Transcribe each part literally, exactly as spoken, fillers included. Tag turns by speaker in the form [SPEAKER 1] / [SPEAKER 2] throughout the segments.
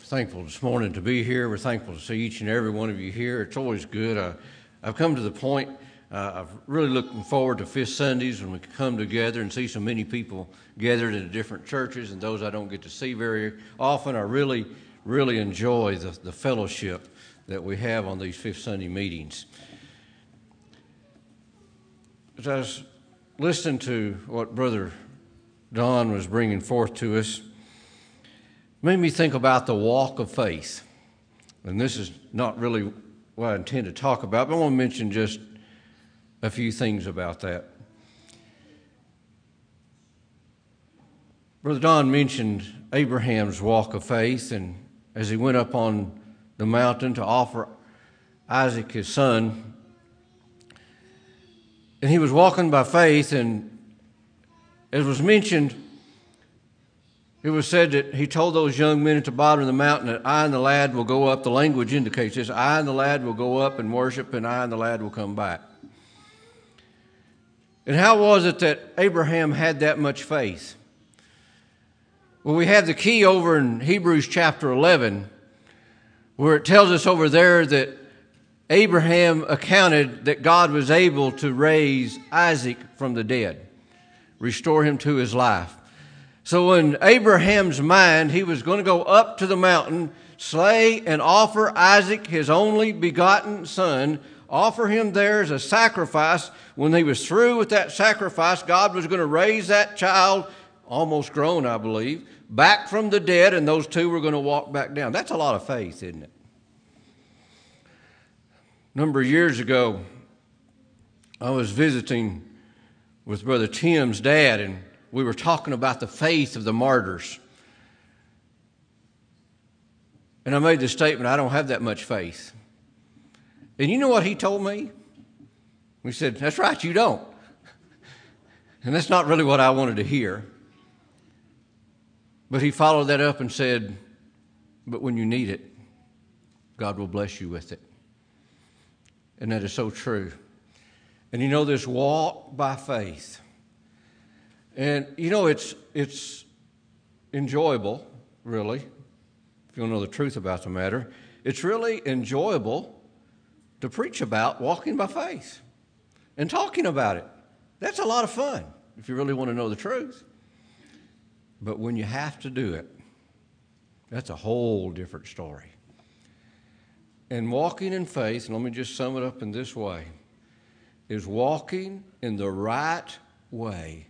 [SPEAKER 1] thankful this morning to be here. We're thankful to see each and every one of you here. It's always good. Uh, I've come to the point, uh, I'm really looking forward to Fifth Sundays when we can come together and see so many people gathered in different churches, and those I don't get to see very often. I really, really enjoy the, the fellowship that we have on these Fifth Sunday meetings. As I was listening to what Brother Don was bringing forth to us, made me think about the walk of faith. And this is not really what I intend to talk about, but I want to mention just a few things about that. Brother Don mentioned Abraham's walk of faith, and as he went up on the mountain to offer Isaac his son, and he was walking by faith, and as was mentioned, it was said that he told those young men at the bottom of the mountain that I and the lad will go up. The language indicates this: I and the lad will go up and worship, and I and the lad will come back. And how was it that Abraham had that much faith? Well, we have the key over in Hebrews chapter eleven, where it tells us over there that Abraham accounted that God was able to raise Isaac from the dead, restore him to his life. So in Abraham's mind, he was going to go up to the mountain, slay and offer Isaac, his only begotten son, offer him there as a sacrifice. When he was through with that sacrifice, God was going to raise that child, almost grown, I believe, back from the dead, and those two were going to walk back down. That's a lot of faith, isn't it? A number of years ago, I was visiting with Brother Tim's dad, and we were talking about the faith of the martyrs. And I made the statement, I don't have that much faith. And you know what he told me? We said, that's right, you don't. And that's not really what I wanted to hear. But he followed that up and said, but when you need it, God will bless you with it. And that is so true. And you know, this walk by faith. And, you know, it's it's enjoyable, really, if you want to know the truth about the matter. It's really enjoyable to preach about walking by faith and talking about it. That's a lot of fun, if you really want to know the truth. But when you have to do it, that's a whole different story. And walking in faith, and let me just sum it up in this way, is walking in the right way.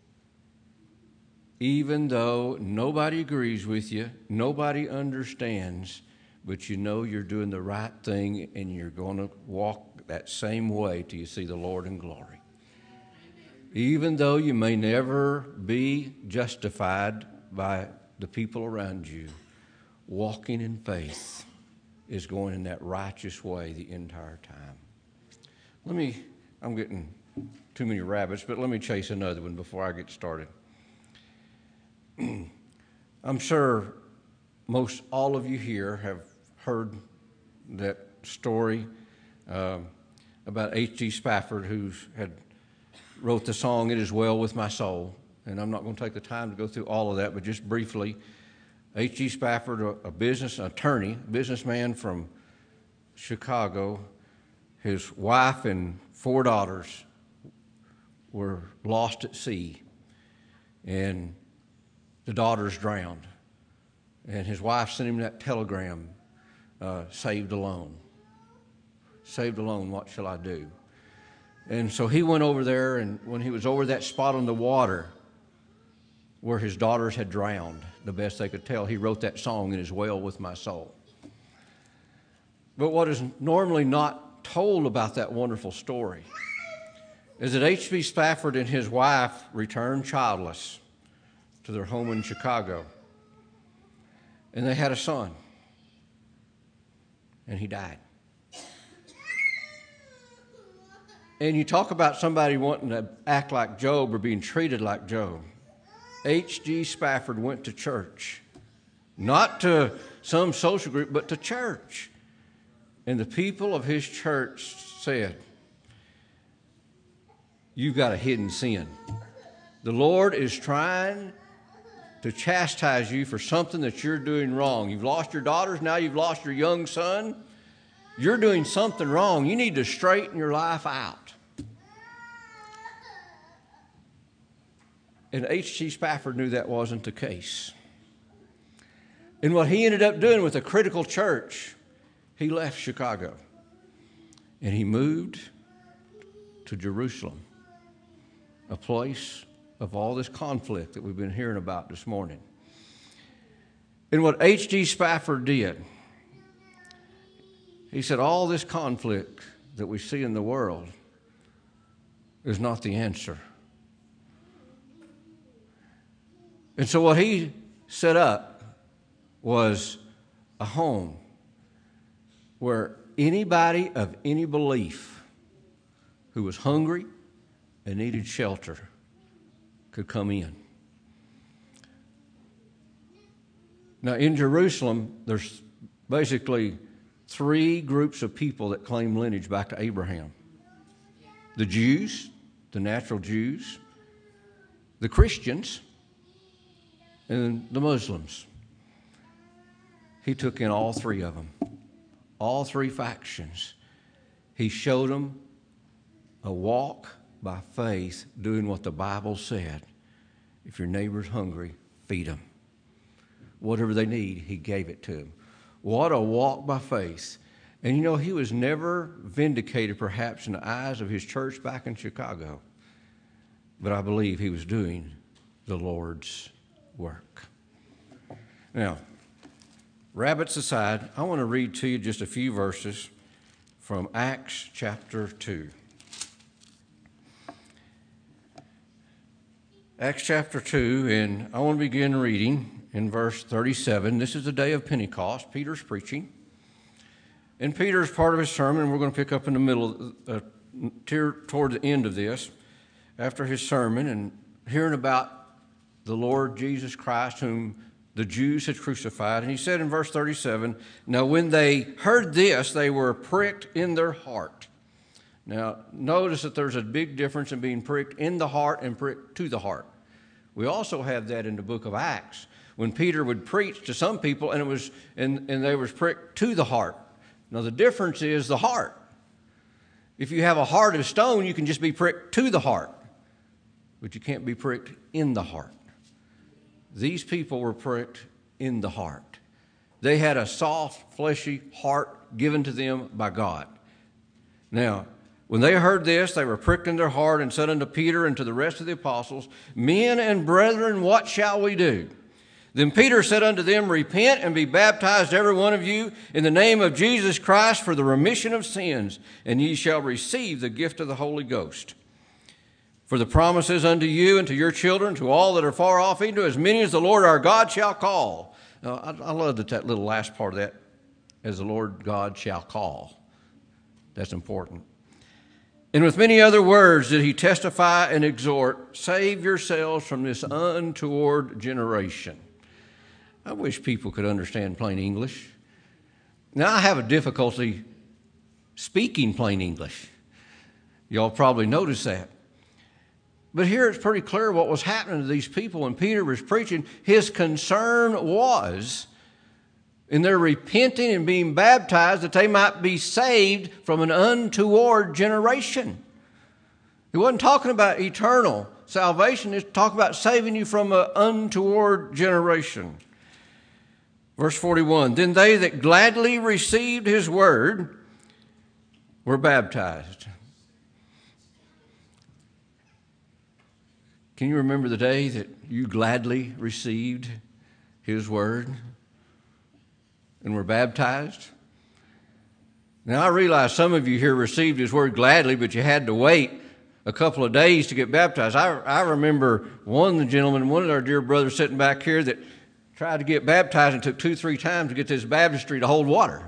[SPEAKER 1] Even though nobody agrees with you, nobody understands, but you know you're doing the right thing and you're going to walk that same way till you see the Lord in glory. Even though you may never be justified by the people around you, walking in faith is going in that righteous way the entire time. Let me, I'm getting too many rabbits, but let me chase another one before I get started. I'm sure most all of you here have heard that story uh, about H G Spafford, who had wrote the song, It Is Well With My Soul. And I'm not going to take the time to go through all of that, but just briefly, H G Spafford, a, a business attorney, businessman from Chicago, his wife and four daughters were lost at sea, and the daughters drowned. And his wife sent him that telegram, uh, saved alone. Saved alone, what shall I do? And so he went over there, and when he was over that spot on the water where his daughters had drowned, the best they could tell, he wrote that song, It Is Well With My Soul. But what is normally not told about that wonderful story is that H G Spafford and his wife returned childless to their home in Chicago. And they had a son. And he died. And you talk about somebody wanting to act like Job or being treated like Job. H G Spafford went to church. Not to some social group, but to church. And the people of his church said, you've got a hidden sin. The Lord is trying to chastise you for something that you're doing wrong. You've lost your daughters, now you've lost your young son. You're doing something wrong. You need to straighten your life out. And H G Spafford knew that wasn't the case. And what he ended up doing with a critical church, he left Chicago and he moved to Jerusalem, a place of all this conflict that we've been hearing about this morning. And what H G Spafford did, he said, all this conflict that we see in the world is not the answer. And so what he set up was a home where anybody of any belief who was hungry and needed shelter could come in. Now, in Jerusalem, there's basically three groups of people that claim lineage back to Abraham. The Jews, the natural Jews, the Christians, and the Muslims. He took in all three of them, all three factions. He showed them a walk by faith, doing what the Bible said. If your neighbor's hungry, feed them. Whatever they need, he gave it to them. What a walk by faith. And you know, he was never vindicated perhaps in the eyes of his church back in Chicago. But I believe he was doing the Lord's work. Now, rabbits aside, I want to read to you just a few verses from Acts chapter two. Acts chapter two, and I want to begin reading in verse thirty-seven. This is the day of Pentecost. Peter's preaching. And Peter's part of his sermon, we're going to pick up in the middle, uh, toward the end of this, after his sermon, and hearing about the Lord Jesus Christ, whom the Jews had crucified. And he said in verse thirty-seven, now when they heard this, they were pricked in their heart. Now, notice that there's a big difference in being pricked in the heart and pricked to the heart. We also have that in the book of Acts, when Peter would preach to some people, and it was and, and they was pricked to the heart. Now, the difference is the heart. If you have a heart of stone, you can just be pricked to the heart, but you can't be pricked in the heart. These people were pricked in the heart. They had a soft, fleshy heart given to them by God. Now, when they heard this, they were pricked in their heart and said unto Peter and to the rest of the apostles, men and brethren, what shall we do? Then Peter said unto them, repent and be baptized every one of you in the name of Jesus Christ for the remission of sins, and ye shall receive the gift of the Holy Ghost. For the promises unto you and to your children, to all that are far off, even to as many as the Lord our God shall call. Now, I, I love that, that little last part of that, as the Lord God shall call. That's important. And with many other words did he testify and exhort, save yourselves from this untoward generation. I wish people could understand plain English. Now, I have a difficulty speaking plain English. Y'all probably noticed that. But here it's pretty clear what was happening to these people when Peter was preaching. His concern was, in their repenting and being baptized, that they might be saved from an untoward generation. He wasn't talking about eternal salvation. He's talking about saving you from an untoward generation. Verse forty-one, then they that gladly received his word were baptized. Can you remember the day that you gladly received his word and were baptized? Now, I realize some of you here received his word gladly, but you had to wait a couple of days to get baptized. I, I remember one of the gentlemen, one of our dear brothers sitting back here that tried to get baptized and took two, three times to get this baptistry to hold water.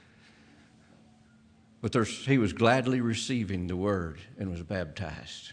[SPEAKER 1] But there's, he was gladly receiving the word and was baptized.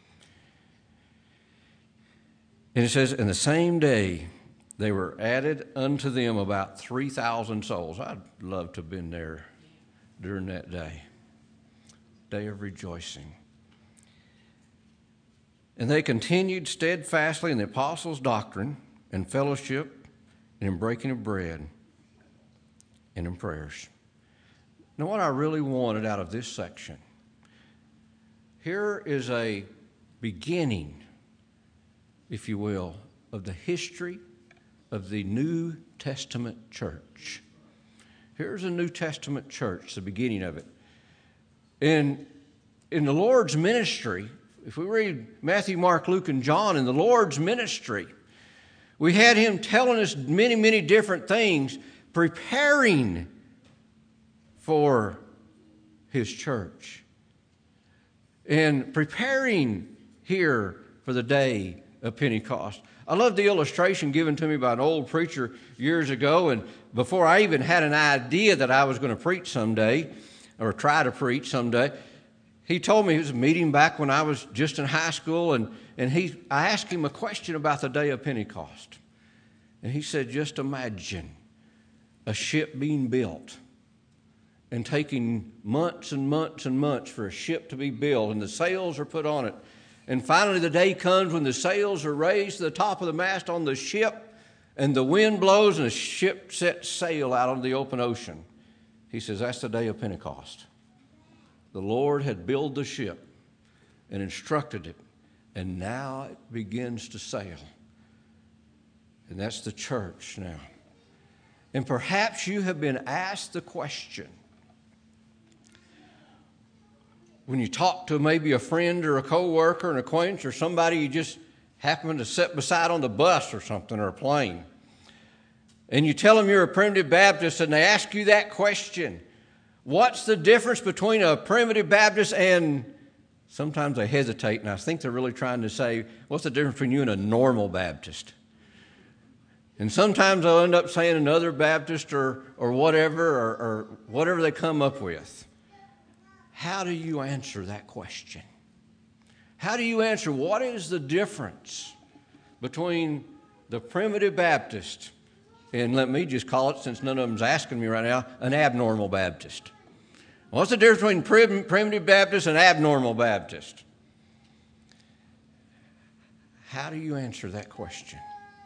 [SPEAKER 1] And it says, in the same day, they were added unto them about three thousand souls. I'd love to have been there during that day, day of rejoicing. And they continued steadfastly in the apostles' doctrine and fellowship and in breaking of bread and in prayers. Now, what I really wanted out of this section, here is a beginning, if you will, of the history of the New Testament church. Here's a New Testament church, the beginning of it. In, in the Lord's ministry, if we read Matthew, Mark, Luke, and John, in the Lord's ministry, we had him telling us many, many different things, preparing for his church and preparing here for the day of Pentecost. I love the illustration given to me by an old preacher years ago, and before I even had an idea that I was going to preach someday, or try to preach someday, he told me, it was a meeting back when I was just in high school, and, and he, I asked him a question about the day of Pentecost. And he said, just imagine a ship being built and taking months and months and months for a ship to be built, and the sails are put on it. And finally the day comes when the sails are raised to the top of the mast on the ship, and the wind blows and the ship sets sail out on the open ocean. He says, that's the day of Pentecost. The Lord had built the ship and instructed it, and now it begins to sail. And that's the church now. And perhaps you have been asked the question, when you talk to maybe a friend or a coworker, an acquaintance, or somebody you just happen to sit beside on the bus or something, or a plane, and you tell them you're a Primitive Baptist, and they ask you that question, what's the difference between a Primitive Baptist and, sometimes they hesitate, and I think they're really trying to say, what's the difference between you and a normal Baptist? And sometimes they'll end up saying another Baptist or, or whatever, or, or whatever they come up with. How do you answer that question? How do you answer what is the difference between the Primitive Baptist and, let me just call it, since none of them's asking me right now, an abnormal Baptist? What's the difference between prim- Primitive Baptist and abnormal Baptist? How do you answer that question?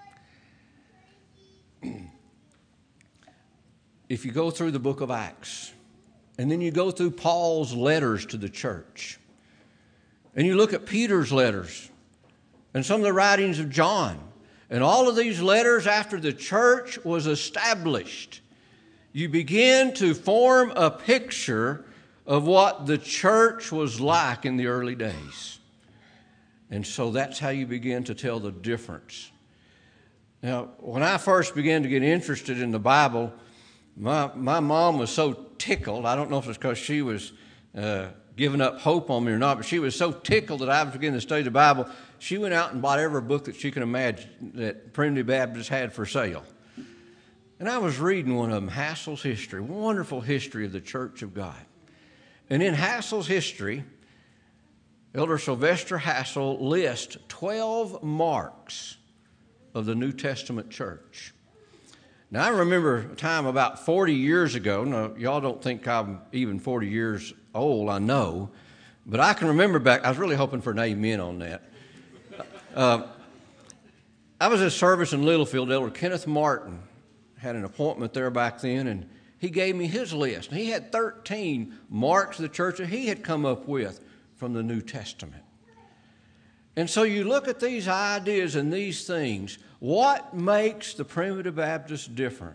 [SPEAKER 1] If you go through the book of Acts, and then you go through Paul's letters to the church, and you look at Peter's letters, and some of the writings of John, and all of these letters after the church was established, you begin to form a picture of what the church was like in the early days. And so that's how you begin to tell the difference. Now, when I first began to get interested in the Bible, my, my mom was so tickled. I don't know if it's because she was uh, giving up hope on me or not, but she was so tickled that I was beginning to study the Bible. She went out and bought every book that she could imagine that Primitive Baptists had for sale. And I was reading one of them, Hassel's History, wonderful history of the Church of God. And in Hassel's history, Elder Sylvester Hassel lists twelve marks of the New Testament church. Now, I remember a time about forty years ago. Now, y'all don't think I'm even forty years old, I know. But I can remember back, I was really hoping for an amen on that. Uh, I was at a service in Littlefield. Elder Kenneth Martin had an appointment there back then, and he gave me his list. And he had thirteen marks of the church that he had come up with from the New Testament. And so you look at these ideas and these things. What makes the Primitive Baptist different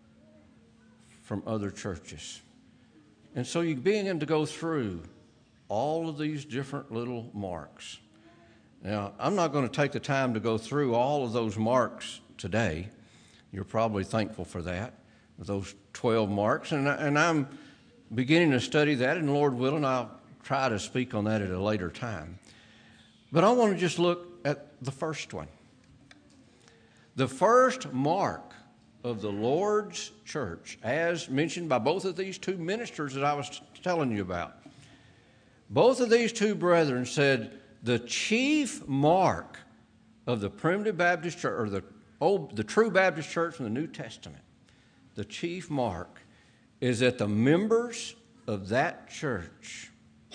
[SPEAKER 1] from other churches? And so you begin to go through all of these different little marks. Now, I'm not going to take the time to go through all of those marks today. You're probably thankful for that, those twelve marks. And, and I'm beginning to study that, and Lord willing, I'll try to speak on that at a later time. But I want to just look at the first one. The first mark of the Lord's church, as mentioned by both of these two ministers that I was telling you about. Both of these two brethren said the chief mark of the Primitive Baptist Church, or the old, the true Baptist Church from the New Testament, the chief mark is that the members of that church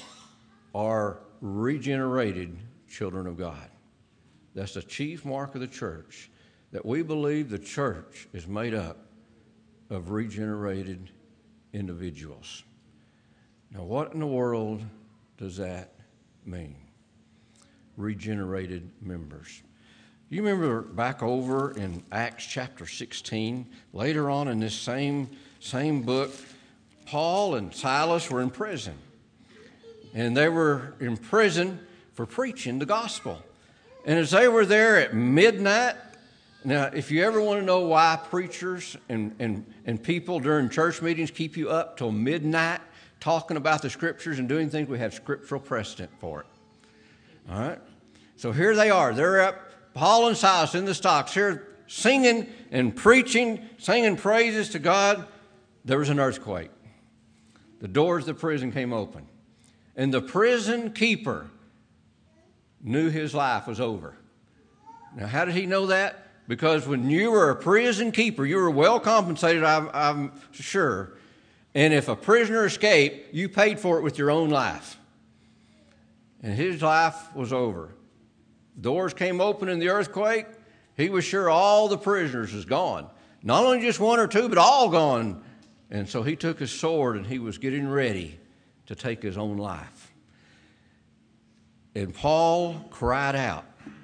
[SPEAKER 1] are regenerated children of God. That's the chief mark of the church, that we believe the church is made up of regenerated individuals. Now, what in the world does that mean? Regenerated members. You remember back over in Acts chapter sixteen, later on in this same, same book, Paul and Silas were in prison. And they were in prison for preaching the gospel. And as they were there at midnight, now if you ever want to know why preachers and, and, and people during church meetings keep you up till midnight talking about the scriptures and doing things, we have scriptural precedent for it. All right? So here they are. They're up, Paul and Silas in the stocks, here singing and preaching, singing praises to God. There was an earthquake. The doors of the prison came open. And the prison keeper knew his life was over. Now, how did he know that? Because when you were a prison keeper, you were well compensated, I'm, I'm sure. And if a prisoner escaped, you paid for it with your own life. And his life was over. Doors came open in the earthquake. He was sure all the prisoners was gone. Not only just one or two, but all gone. And so he took his sword and he was getting ready to take his own life. And Paul cried out,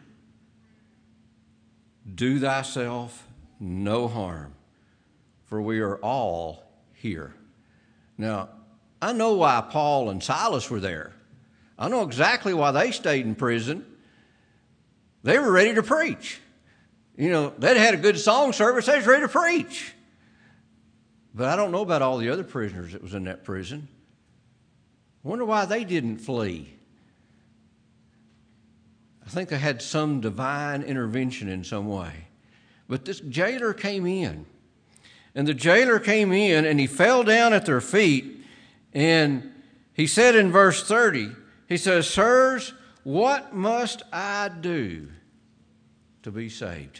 [SPEAKER 1] "Do thyself no harm, for we are all here." Now, I know why Paul and Silas were there. I know exactly why they stayed in prison. They were ready to preach. You know, they'd had a good song service. They was ready to preach. But I don't know about all the other prisoners that was in that prison. I wonder why they didn't flee. I think they had some divine intervention in some way. But this jailer came in. And the jailer came in and he fell down at their feet. And he said in verse thirty, he says, "Sirs, what must I do to be saved?"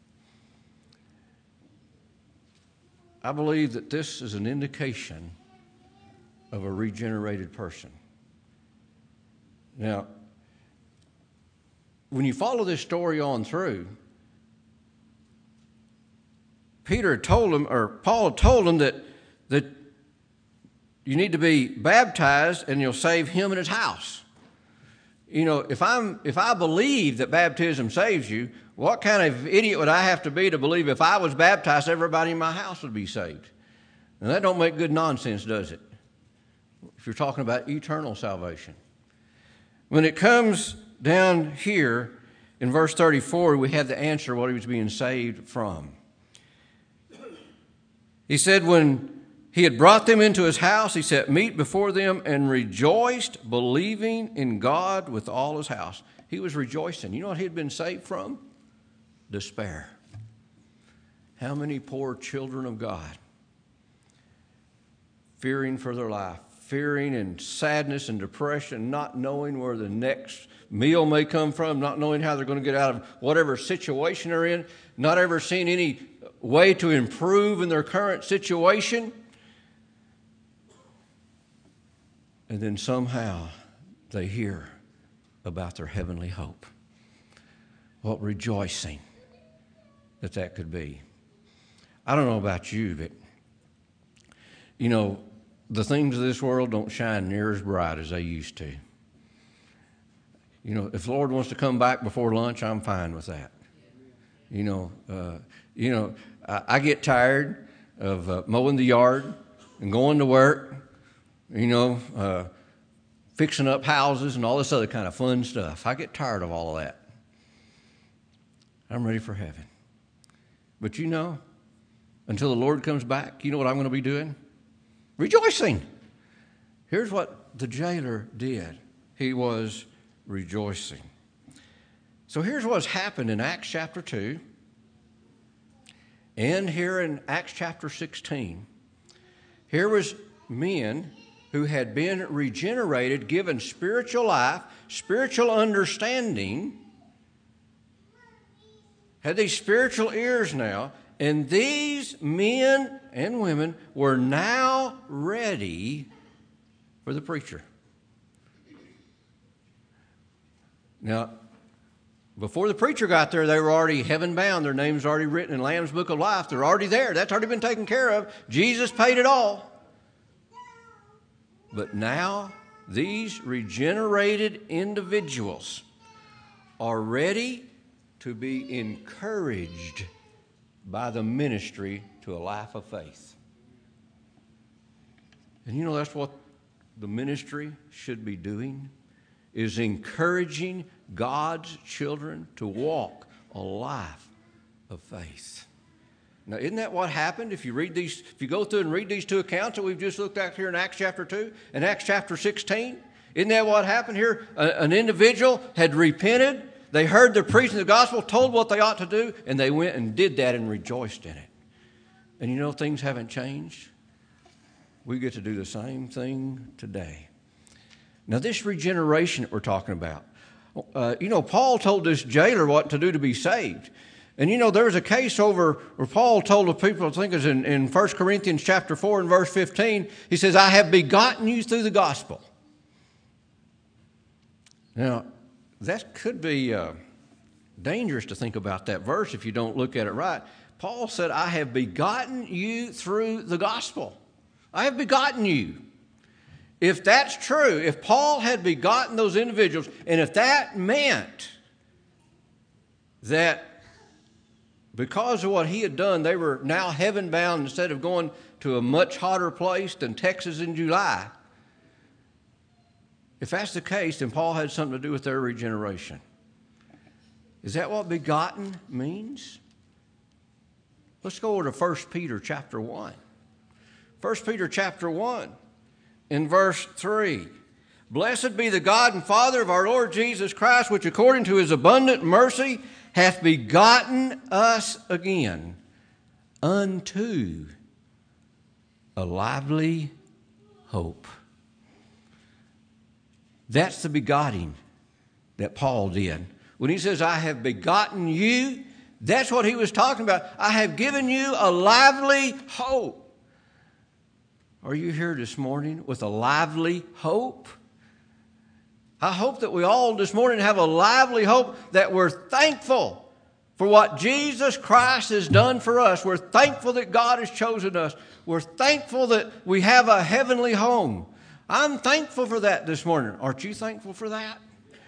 [SPEAKER 1] I believe that this is an indication of a regenerated person. Now, when you follow this story on through, Peter had told him, or Paul had told him that, that you need to be baptized and you'll save him and his house. You know, if I'm if I believe that baptism saves you, what kind of idiot would I have to be to believe if I was baptized, everybody in my house would be saved? And that don't make good nonsense, does it? If you're talking about eternal salvation. When it comes down here in verse thirty-four, we have the answer what he was being saved from. He said when he had brought them into his house, he set meat before them and rejoiced, believing in God with all his house. He was rejoicing. You know what he had been saved from? Despair. How many poor children of God, fearing for their life, fearing and sadness and depression, not knowing where the next meal may come from, not knowing how they're going to get out of whatever situation they're in, not ever seeing any way to improve in their current situation. And then somehow they hear about their heavenly hope. What rejoicing that that could be. I don't know about you, but, you know, the things of this world don't shine near as bright as they used to. You know, if the Lord wants to come back before lunch, I'm fine with that. You know, uh, you know, I, I get tired of uh, mowing the yard and going to work, you know, uh, fixing up houses and all this other kind of fun stuff. I get tired of all of that. I'm ready for heaven. But you know, until the Lord comes back, you know what I'm going to be doing? Rejoicing. Here's what the jailer did. He was rejoicing. So here's what's happened in Acts chapter two and here in Acts chapter sixteen. Here was men who had been regenerated, given spiritual life, spiritual understanding, had these spiritual ears now, and these men and women were now ready for the preacher. Now, Before the preacher got there, they were already heaven bound. Their names already written in Lamb's Book of Life. They're already there. That's already been taken care of. Jesus paid it all. But now, these regenerated individuals are ready to be encouraged by the ministry to a life of faith. And you know that's what the ministry should be doing, is encouraging God's children to walk a life of faith. Now, isn't that what happened? If you read these, if you go through and read these two accounts that we've just looked at here in Acts chapter two and Acts chapter sixteen, isn't that what happened here? A, an individual had repented, they heard the preaching of the gospel, told what they ought to do, and they went and did that and rejoiced in it. And you know, things haven't changed. We get to do the same thing today. Now, this regeneration that we're talking about, uh, you know, Paul told this jailer what to do to be saved. And, you know, there was a case over where Paul told the people, I think it was in, in First Corinthians chapter four and verse fifteen, he says, I have begotten you through the gospel. Now, that could be uh, dangerous to think about that verse if you don't look at it right. Paul said, I have begotten you through the gospel. I have begotten you. If that's true, if Paul had begotten those individuals, and if that meant that because of what he had done, they were now heaven bound instead of going to a much hotter place than Texas in July, if that's the case, then Paul had something to do with their regeneration. Is that what begotten means? Let's go over to First Peter chapter one. First Peter chapter one, in verse three. Blessed be the God and Father of our Lord Jesus Christ, which according to his abundant mercy hath begotten us again unto a lively hope. That's the begotten that Paul did. When he says, I have begotten you, that's what he was talking about. I have given you a lively hope. Are you here this morning with a lively hope? I hope that we all this morning have a lively hope that we're thankful for what Jesus Christ has done for us. We're thankful that God has chosen us. We're thankful that we have a heavenly home. I'm thankful for that this morning. Aren't you thankful for that?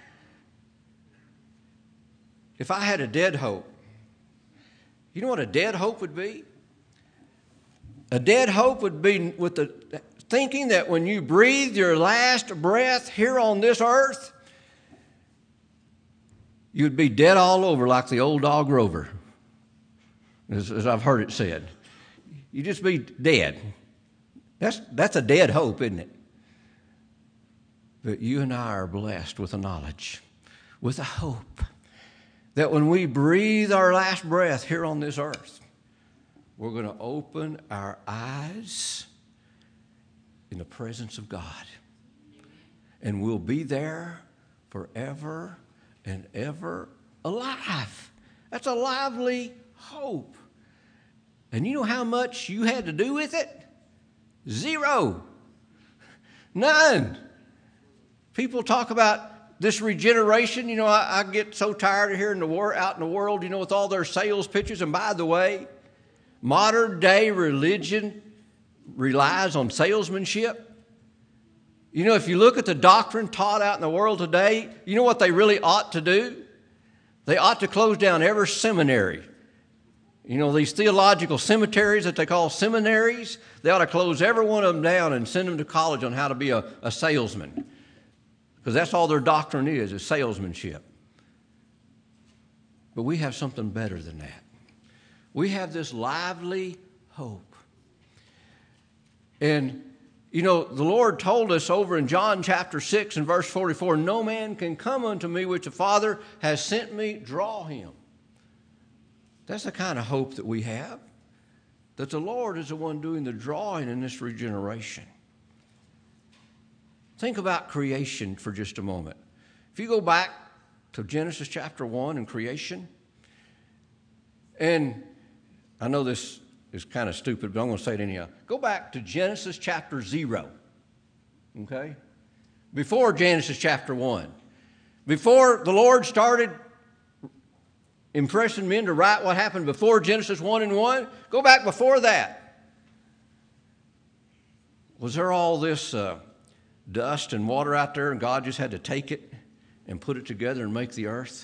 [SPEAKER 1] If I had a dead hope, you know what a dead hope would be? A dead hope would be with the thinking that when you breathe your last breath here on this earth, you'd be dead all over like the old dog Rover, as, as I've heard it said. You'd just be dead. That's, that's a dead hope, isn't it? But you and I are blessed with a knowledge, with a hope, that when we breathe our last breath here on this earth, we're going to open our eyes in the presence of God. And we'll be there forever and ever alive. That's a lively hope. And you know how much you had to do with it? Zero. None. People talk about this regeneration. You know, I, I get so tired of hearing the war out in the world, you know, with all their sales pitches. And by the way, modern day religion relies on salesmanship. You know, if you look at the doctrine taught out in the world today, you know what they really ought to do? They ought to close down every seminary. You know, these theological cemeteries that they call seminaries, they ought to close every one of them down and send them to college on how to be a, a salesman. Because that's all their doctrine is, is salesmanship. But we have something better than that. We have this lively hope. And, you know, the Lord told us over in John chapter six and verse forty-four, no man can come unto me which the Father has sent me, draw him. That's the kind of hope that we have, that the Lord is the one doing the drawing in this regeneration. Think about creation for just a moment. If you go back to Genesis chapter one and creation, and I know this is kind of stupid, but I'm going to say it anyhow. Go back to Genesis chapter zero, okay? Before Genesis chapter one. Before the Lord started impressing men to write what happened before Genesis one and one. Go back before that. Was there all this uh, dust and water out there, and God just had to take it and put it together and make the earth?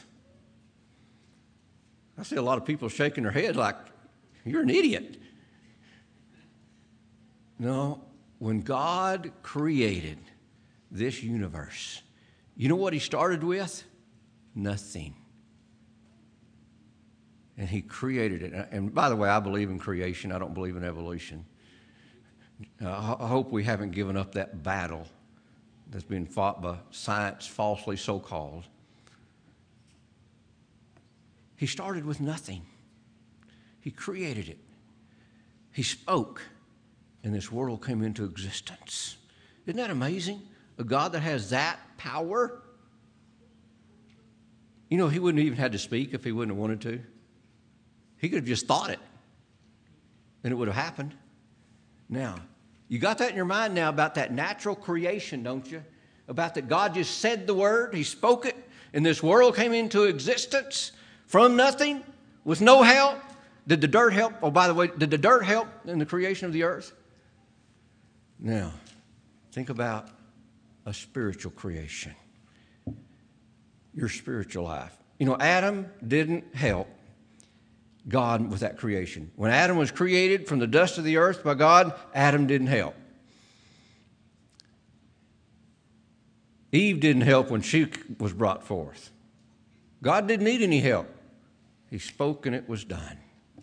[SPEAKER 1] I see a lot of people shaking their head like, you're an idiot. No, when God created this universe, you know what he started with? Nothing. And he created it. And by the way, I believe in creation. I don't believe in evolution. Uh, I hope we haven't given up that battle that's been fought by science, falsely so-called. He started with nothing. He created it. He spoke, and this world came into existence. Isn't that amazing? A God that has that power. You know, he wouldn't have even had to speak if he wouldn't have wanted to. He could have just thought it, and it would have happened. Now, you got that in your mind now about that natural creation, don't you? About that God just said the word, he spoke it, and this world came into existence from nothing, with no help. Did the dirt help? Oh, by the way, did the dirt help in the creation of the earth? Now, think about a spiritual creation. Your spiritual life. You know, Adam didn't help God with that creation. When Adam was created from the dust of the earth by God, Adam didn't help. Eve didn't help when she was brought forth. God didn't need any help. He spoke and it was done.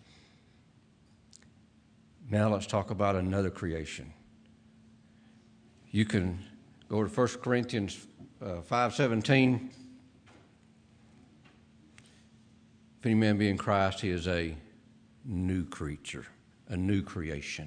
[SPEAKER 1] Now let's talk about another creation. You can go to First Corinthians uh, five seventeen. If any man be in Christ, he is a new creature, a new creation.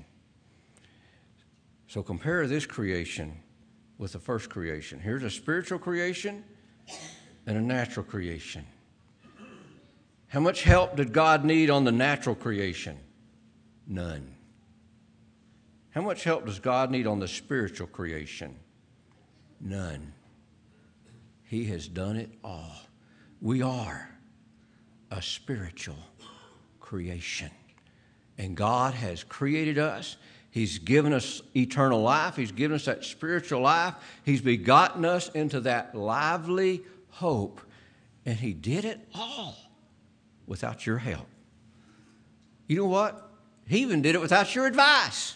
[SPEAKER 1] So compare this creation with the first creation. Here's a spiritual creation and a natural creation. How much help did God need on the natural creation? None. How much help does God need on the spiritual creation? None. He has done it all. We are a spiritual creation. And God has created us. He's given us eternal life. He's given us that spiritual life. He's begotten us into that lively hope. And he did it all without your help. You know what? He even did it without your advice.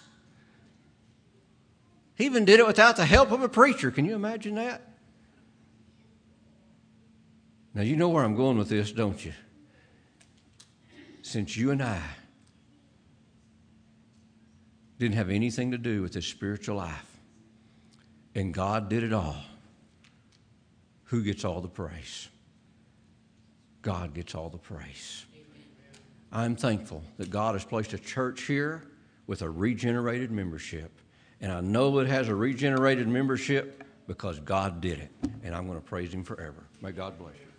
[SPEAKER 1] He even did it without the help of a preacher. Can you imagine that? Now, you know where I'm going with this, don't you? Since you and I didn't have anything to do with this spiritual life, and God did it all, who gets all the praise? God gets all the praise. I'm thankful that God has placed a church here with a regenerated membership. And I know it has a regenerated membership because God did it. And I'm going to praise him forever. May God bless you.